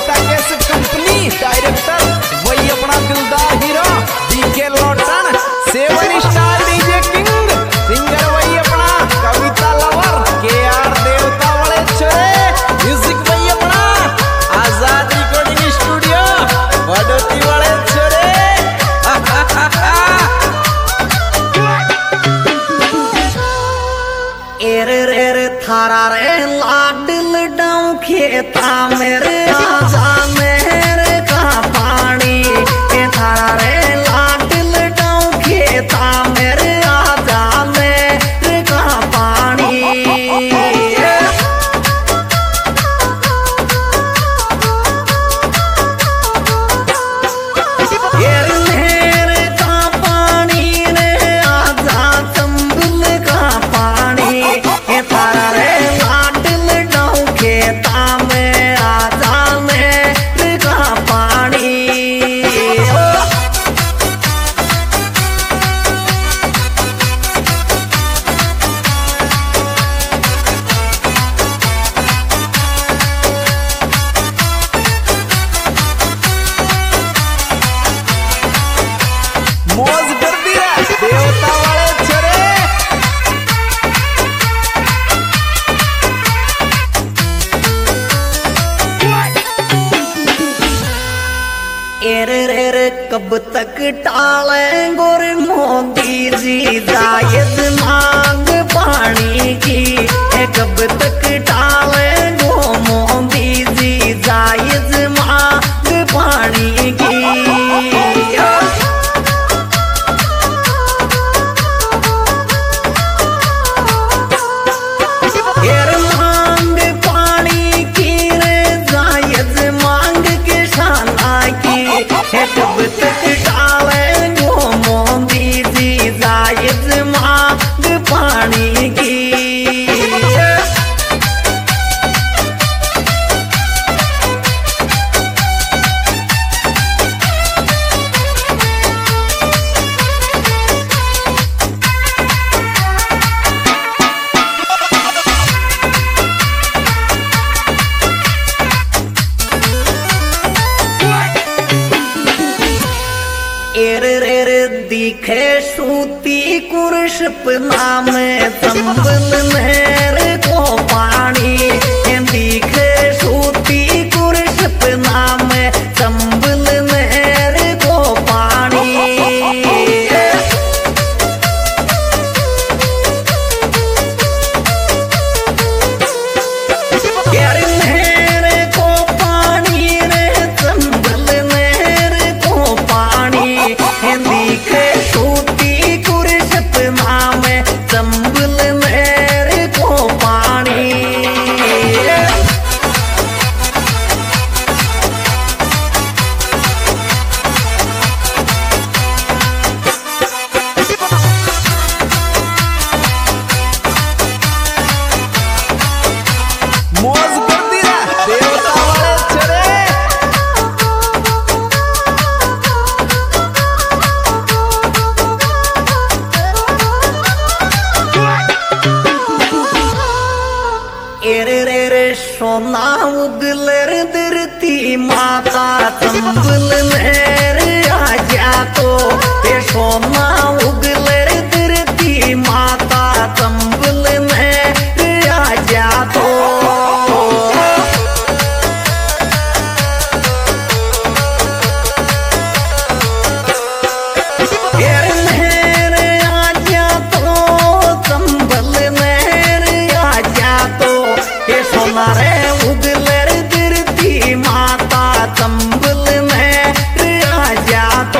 देवता cassette company director वही अपना दिलदार हीरो डीके लॉटन 7 स्टार डीजे किंग सिंगर वही अपना कविता लवर केआर देवता वाले छोरे म्यूजिक वही अपना आजाद रिकॉर्डिंग स्टूडियो बडोती वाले छोरे रे थारा रे लाडल डाऊ खेता मेरे आजा मेरे का पानी थारा रे लाडल डाऊ खेता मेरे आजा मेरे का पानी मौज कर दिया देवता वाले छोरे रे कब तक टालेंगे रे मोदी जी जायद मांग पानी की कब तक टालेंगे मोदी जी जायद मांग पानी की मांग पानी की रे जायद मांग किसाना की कब तक डालेंगे मोदी जी जायद मांग पानी की दिखे सूती कुर्शप नाम संबल मेरे को पानी दिखे सूती कुर्शप नाम संबल मेरे को पानी मेरे को पानी रे संबल मेरे को पानी दिखे सूती कुर्शप नाम संबल मेरे को पानी मौज कर दिया देवता वाले छोरे रे सोना उगलर धरती माता संबल मेरे आजा तो सोना उगलर धरती माता संबल मेरे आजा तो मेरे आजा तो संबल मेरे आजा तो सोना रे उगलर धरती माता संबल मेरे आजा तो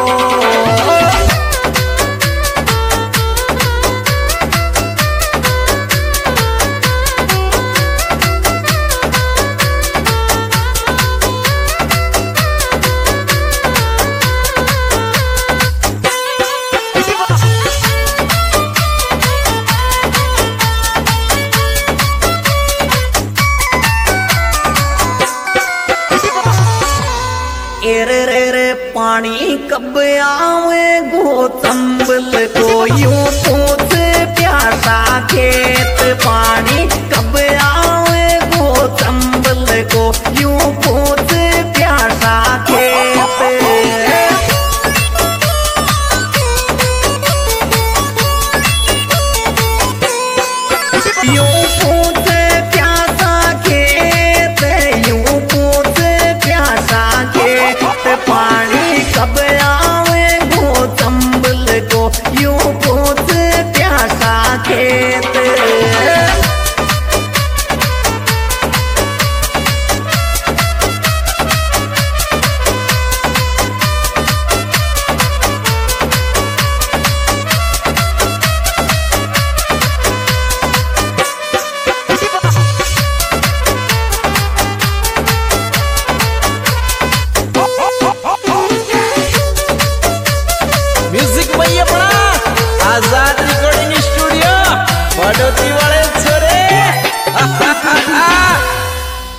रे पानी कब आवे गो संबल को यूं पूछ प्यासा खेत पानी कब आवे गो संबल को यूं पूछ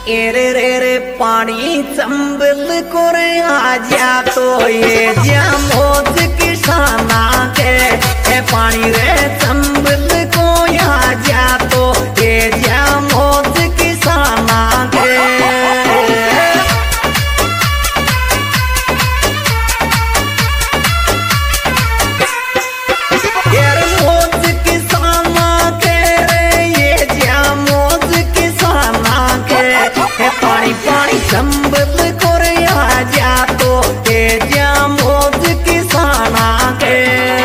एरे रे रे पानी चंबल को रे आजा तो ये जा मौज किसाना के ए पानी रे चंबल को आजा तो ये जा मौज किसाना के पानी पानी संबल को आजा तो तेजा मौज किसाना के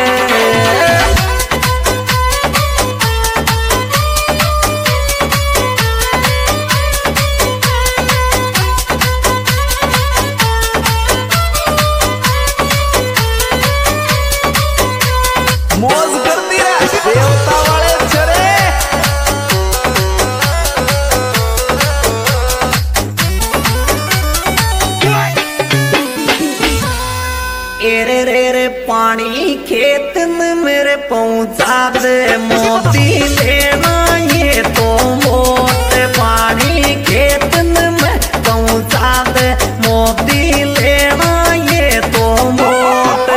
मौज कर दिया देवता वाले छरे एरे रे रे पानी खेत में मेरे पहुंचा दे मोती लेना ये तो मोत पानी खेत में पहुंचा दे मोती लेना ये तो मोत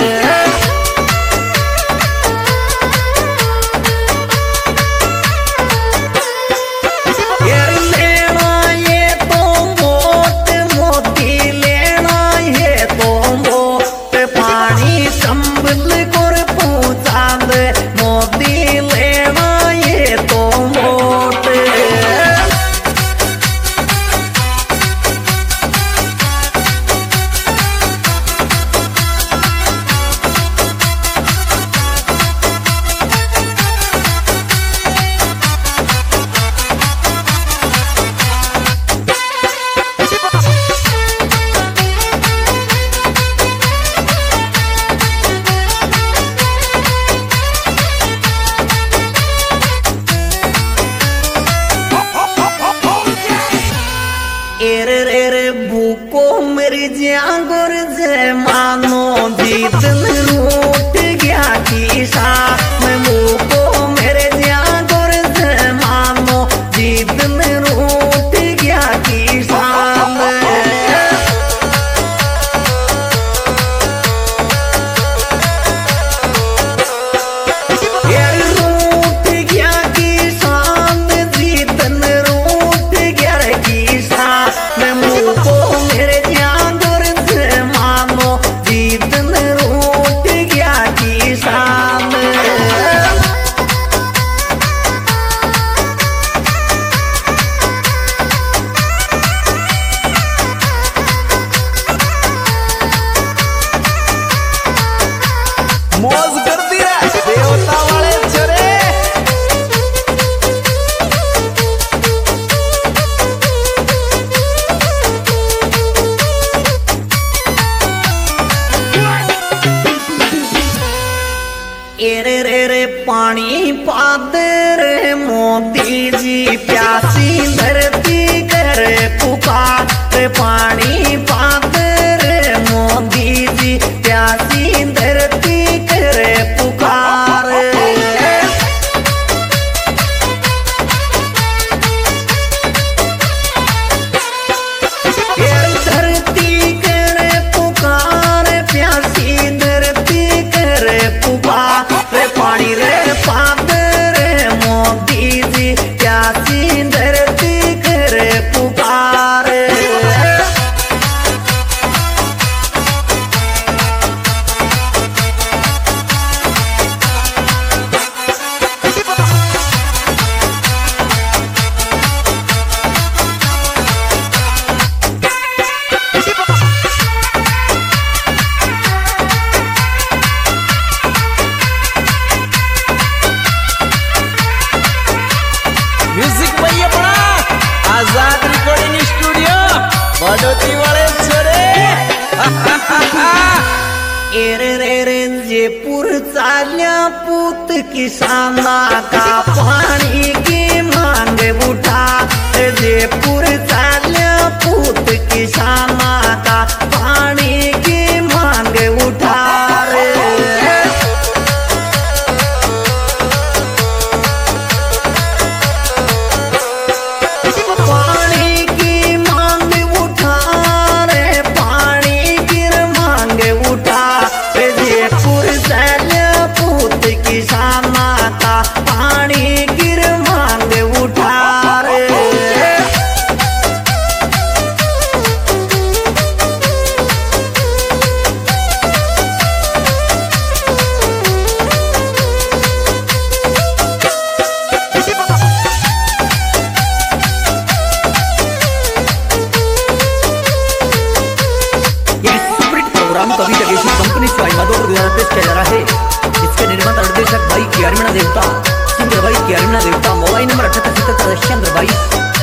लेना ये तो मोत मोती लेना ये तो मोत पानी संभल कर पहुंचा दे मोती लेना ये तो मोत एरे रे रे भूको मेरी जागर से मानो जीतन रूठ गया किसा मैं भूको मेरे जागर से मानो जीतन रूठ गया किसा रूठ गया किसान जीतन रूठ गया किसान मैं मुझको मेरे जागर से मानो जीतन रूठ गया किसान मौज कर दिया देवता वाले छरे एरे रे रे पानी पादे रे मोदी जी प्यासी धरती करे पुकार रे पानी पादे रे मोदी जी प्यासी धरती करे पुकार धरती करे पुकार प्यासी धरती करे पुकार रे पानी रे पाद रे मोदी जी प्यासी धरती करे पुकार म्यूजिक भैया बड़ा आजाद रिकॉर्डिंग स्टूडियो बड़ोती वाले छरे एरे रे रे जयपुर चाल्या पूत किसाना का पानी की मांग उठा जयपुर चाल्या पूत किसाना का पानी की मांग उठा पानी कंपनी स्वाई माधोपुर द्वारा पेश किया जा रहा है। इसके निर्माता निर्देशक भाई केआर मीणा देवता, सिंगर भाई केआर मीणा देवता। मोबाइल नंबर 7877 भाई